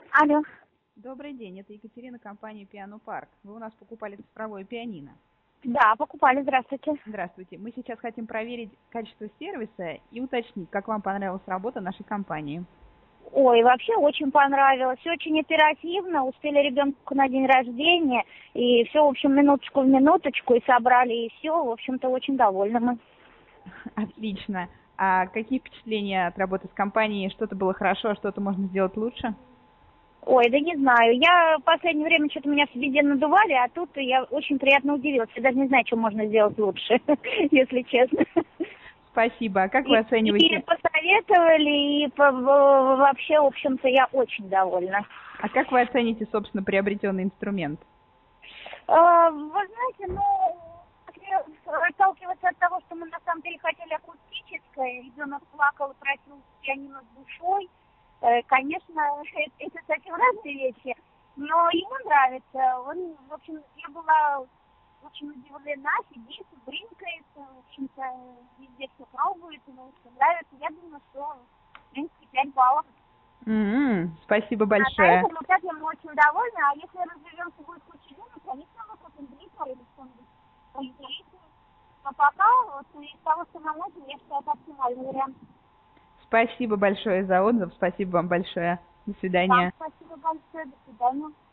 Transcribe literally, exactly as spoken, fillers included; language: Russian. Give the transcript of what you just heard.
Алло. Добрый день, это Екатерина, компания Piano Park. Вы у нас покупали цифровое пианино. Да, покупали, здравствуйте. Здравствуйте. Мы сейчас хотим проверить качество сервиса и уточнить, как вам понравилась работа нашей компании. Ой, вообще очень понравилось, очень оперативно, успели ребенку на день рождения, и все, в общем, минуточку в минуточку, и собрали, и все, в общем-то, очень довольны мы. Отлично. А какие впечатления от работы с компанией? Что-то было хорошо, а что-то можно сделать лучше? Ой, да не знаю, я в последнее время что-то меня везде надували, а тут я очень приятно удивилась, я даже не знаю, что можно сделать лучше, если честно. Спасибо. А как И, вы и оцениваете? посоветовали, и по- в- вообще, в общем-то, я очень довольна. А как вы оцените, собственно, приобретенный инструмент? А, Вы знаете, ну, если отталкиваться от того, что мы на самом деле хотели акустическое, ребенок плакал и просил пианино с душой, э, конечно, это, это совсем разные вещи, но ему нравится. Он, в общем, я была очень удивлена, сидит, бринкает, в общем-то, везде все пробует, ему все нравится. Я думаю, что, в принципе, пять баллов. М-м, спасибо А большое. поэтому так я очень довольна, а если разберемся, будет куча денег, конечно, мы купим дритер или что-нибудь поинтереснее. Но пока, вот из того, что нам нужно, я считаю, это оптимальный вариант. Спасибо большое за отзыв. Спасибо вам большое. До Вам свидания. спасибо большое, до свидания.